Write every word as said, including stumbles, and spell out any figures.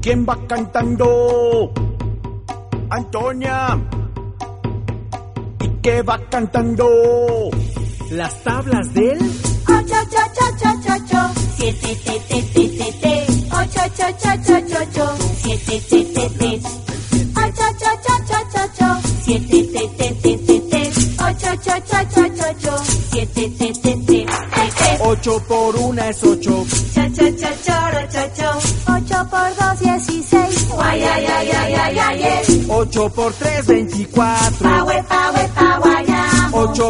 ¿Quién va cantando? Antonia. ¿Y qué va cantando? Las tablas del ocho, ocho, ocho, ocho, ocho, siete, te, te, te, te, te, ocho, ocho, ocho, ocho, ocho, siete, te, te, te, ocho, ocho, ocho, ocho, ocho, siete, te, te, te, te, te, ocho, ocho, ocho, ocho, ocho, siete, te, te, te, te, te. Ocho por una es ocho. Cha, cha, cha, choro, cho, cho. Ocho por dos, dieciséis. Guay, ay, ay, ay, ay, ay, ay. Ocho por tres, veinticuatro. Pa, we, pa, we, pa, guayamo. Ocho